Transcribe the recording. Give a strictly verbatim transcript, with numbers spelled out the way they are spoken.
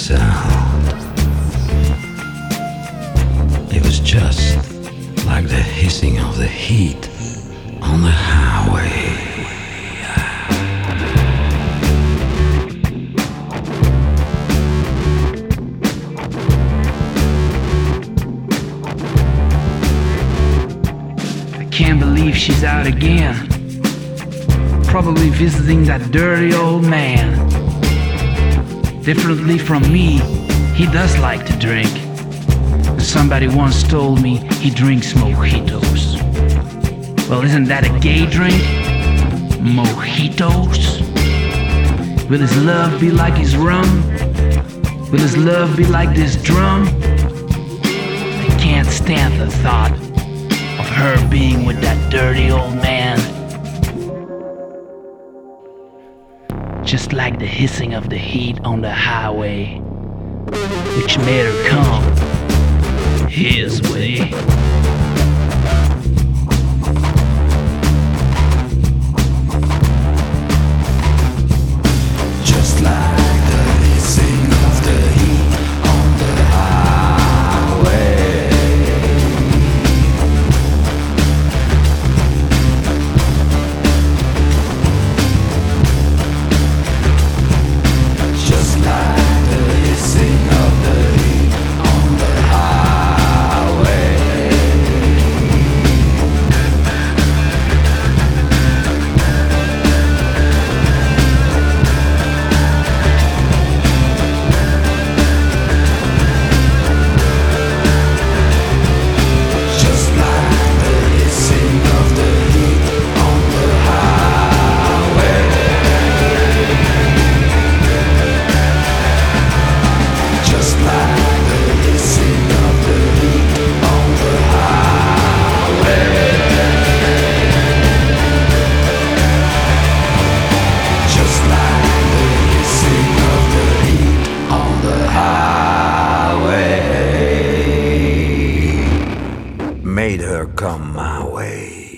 sound. It was just like the hissing of the heat on the highway. I can't believe she's out again. Probably visiting that dirty old man. Differently from me, he does like to drink. Somebody once told me he drinks mojitos. Well, isn't that a gay drink? Mojitos? Will his love be like his rum? Will his love be like this drum? I can't stand the thought of her being with that dirty old man. Just like the hissing of the heat on the highway, which made her come his way. Just like the hissing of the heat on the highway. Just like the hissing of the heat on the highway. Just like the hissing of the heat on the highway. Just like the hissing of the heat on the highway. Just like the hissing of the heat on the highway made her come my way.